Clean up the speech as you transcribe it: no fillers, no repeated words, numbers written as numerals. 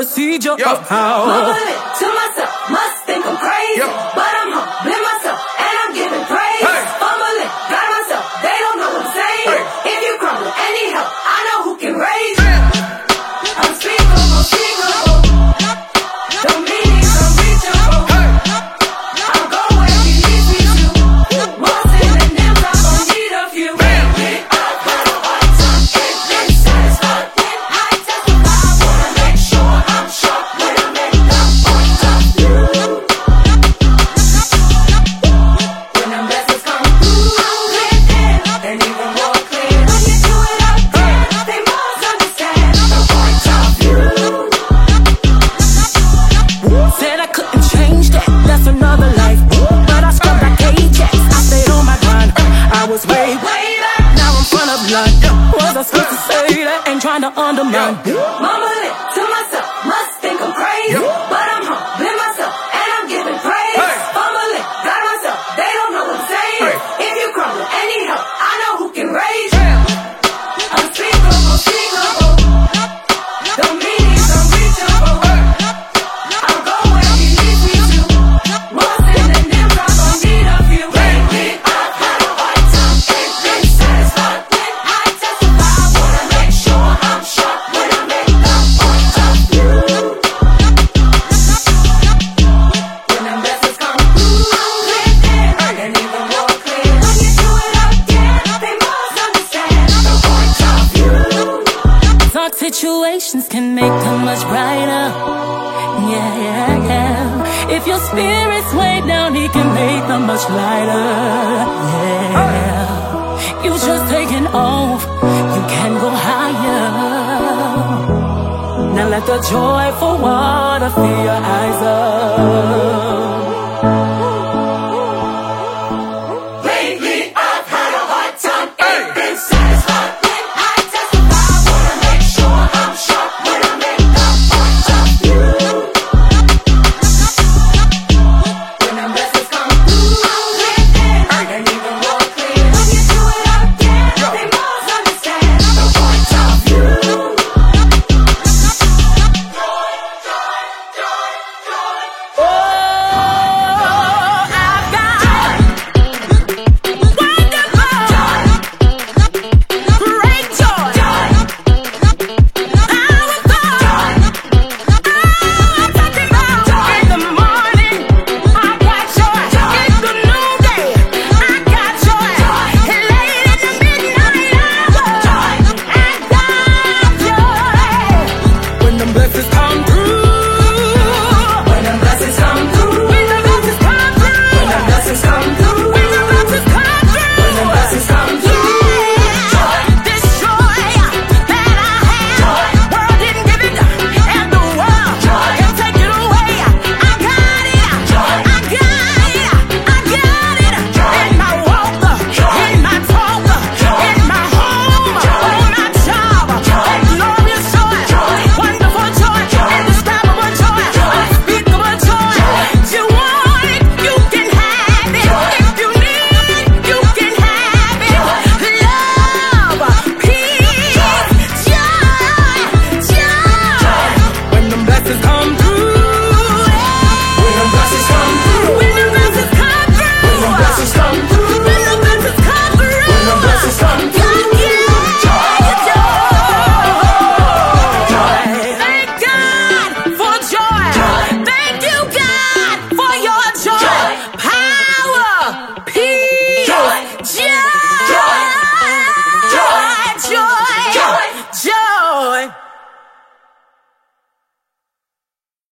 procedure of how. Mumble it to myself, must think I'm crazy, but I'm humbling myself and I'm giving praise. Fumble it, got myself, they don't know what I'm saying. If you crumble and need help, I know who can raise you. Unspeakable, speakable, don't mean it's unreachable. I'll go where he needs me to. More sin than them, I gon' need a few. I've got a hard time getting satisfied. When I testify, I wanna make sure I'm sharp when I make the point of view. When them blessings come through, I'm living and even more clear. When you do it again, they must understand the point of view. Said I couldn't change that, that's another life. But I scrubbed like Ajax, I stayed on my grind. I was way back, now I'm front of line. Was I supposed to say that? Ain't trying to undermine. Mumble it to myself, must think I'm crazy, but I'm humbling myself and I'm giving praise. Fumble it, got myself, they don't know what I'm saying. If you crumble and need help, I know who can raise you. Unspeakable, speakable, don't mean it's unreachable. I'll go where he needs me to. More sin than them, I gon' need a few. Lately, I've had a hard time getting satisfied. When I testify, I wanna make sure I'm sharp when I make the point of view. When them blessings come through, I'm living and even more clear. When you do it again, they must understand the point of view. Dark situations can make them much brighter. Yeah. If your spirit's way down, he can make them much lighter. Yeah. You just taking off, you can go higher. Now let the joyful water fill your eyes up.